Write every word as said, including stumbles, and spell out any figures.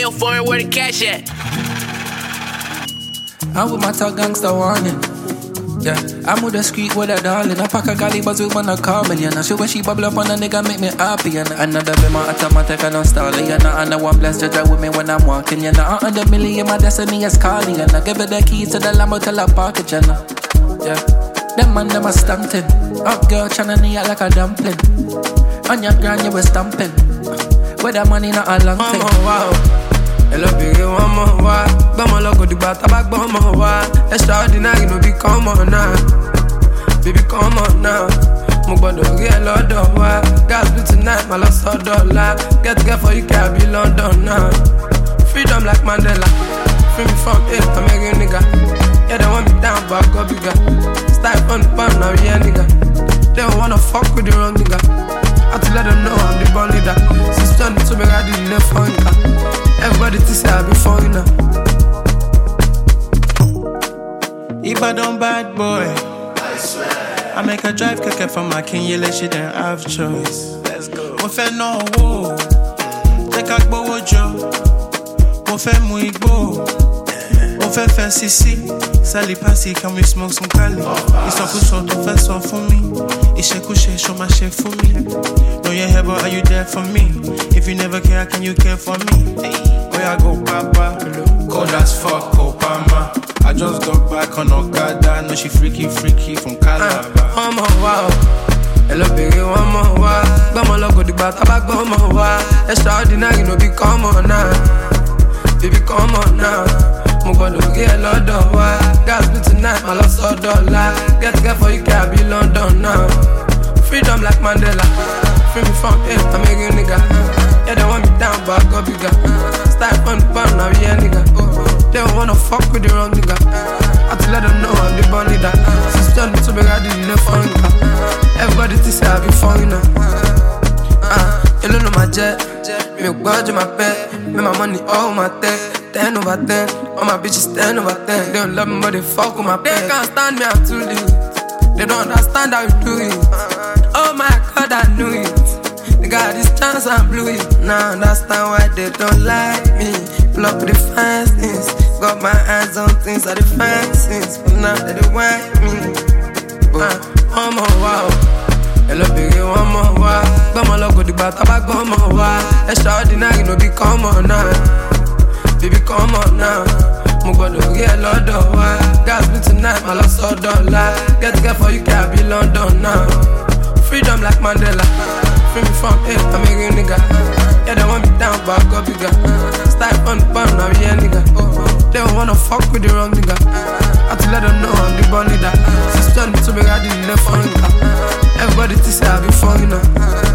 your foreign, where the cash at? I'm with my top gangster warning. Yeah, I'm with the street with a darling. I pack a galley buzz with one a car million. I show when she bubble up on a nigga make me happy. And another be my automatic and I'm stalling. And I know one blessed judge with me when I'm walking. You know, I'm under million, my destiny is calling. And I give it the keys to the Lambo till I park it, you know. Yeah, them man, them a stunting. Up girl tryna knee out like a dumpling. On your grind, you was stamping. With that money, not a long thing. Oh, wow. Hello, baby, one more why? But my logo, the bat, back, but my why? Extraordinary, no be come on now. Baby, come on now. My body, get a lot of why? Gas blue tonight, my lost a dollar. Get to get for you, can't be London now. Freedom like Mandela. Free me from it, I'm a real nigga. Yeah, they want me down, but I go bigger. Style on the pan, now, yeah, nigga. They don't wanna fuck with the wrong nigga. I have to let them know I'm the ball leader. Since twenty to me, I didn't left for nigga. Everybody to say I be foreign now. Ibadan bad boy, I swear. I make a drive keke from my king, you let she didn't have choice. Let's go. Mo fẹ́ no wo, jẹ́ ká gbówó jọ. Mo fẹ́ mu igbó, mo fẹ́ fẹ́ sisi. Sally Passy, can we smoke some Cali? Ìsọkúsọ tó fẹ́ sọ fún mi. Ìṣekúṣe ṣo máa ṣe fún mi. Know your hair, but are you there for me? If you never care, can you care for me? Where I go, Papa? Cold as fuck, Obama. I just got back on Okada. Know she freaky, freaky from Calabar. One more wow. Hello, baby, one more wow. But my logo, the bat, back, one more wow. Extraordinary, no be come on now. Baby, come on now. My body, get a lot of why? Gas blue tonight, my lost a dollar. Get to get for you, can't be London now. Freedom like Mandela. Free me from it, I'm a real nigga. Yeah, they want me down, but I go bigger. Style on the pan, now yeah, nigga. They don't wanna fuck with the wrong nigga. I have to let them know I'm the ball leader. Since twenty to me, I didn't left for nigga. Everybody to say I be foreign now. Ah, you don't know my jet. Me a budget my pet. Me my money all my tech. Ten over ten. All my bitches ten over ten. They don't love me, but they fuck with my pet. They can't stand me, I'm too lit. They don't understand how you do it. Oh my God, I knew it. They got this chance, I blew it. Now understand why they don't like me. Pull up with the fastness. Got my eyes on things that the fancies. But now they don't want me. Uh, one more wow. Hello, baby, one more wow. But my logo, the bat, back, one more wow. Extraordinary, no be come on now. Baby, come on now. My body, get a lot of why? Gas blue tonight, my lost a dollar. Get to get for you, can't be London now. Freedom like Mandela. Free me from it, I'm a real nigga. Yeah, they want me down, but I go bigger. Style on the pan, now yeah, nigga. They don't wanna fuck with the wrong nigga. I have to let them know I'm the ball leader. Since twenty to me, I didn't left for nigga. Everybody to say I be foreign now.